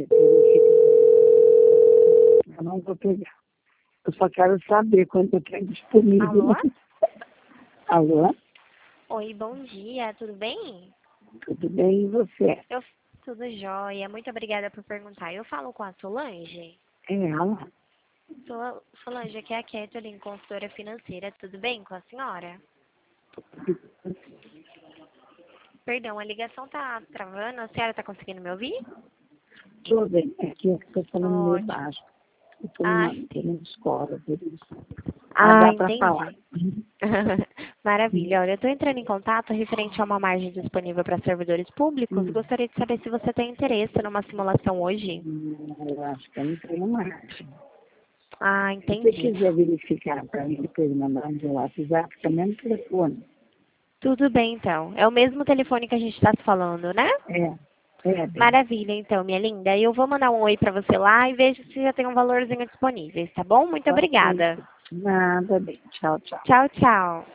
Eu não vou pegar. Eu só quero saber quanto eu tenho disponível. Alô? Alô? Oi, bom dia, tudo bem? Tudo bem, e você? Tudo jóia, muito obrigada por perguntar. Eu falo com a Solange? É ela? Solange, aqui é a Kathleen, consultora financeira, tudo bem com a senhora? Perdão, a ligação tá travando, a senhora tá conseguindo me ouvir? Tudo bem, é que eu estou falando meio Ótimo. baixo. Eu estou Ah, numa escola, por isso. Mas dá para falar. entendi. Maravilha. Olha, eu estou entrando em contato referente a uma margem disponível para servidores públicos. Gostaria de saber se você tem interesse numa simulação hoje. Eu acho que eu não tenho mais. Se você Entendi. quiser verificar para mim, depois mandar no meu WhatsApp, também no telefone. Tudo bem, então. É o mesmo telefone que a gente está falando, né? Bem. Maravilha, então, minha linda. Eu vou mandar um oi para você lá e vejo se já tem um valorzinho disponível, tá bom? Muito Ok. obrigada. Nada, bem. Tchau, tchau. Tchau, tchau.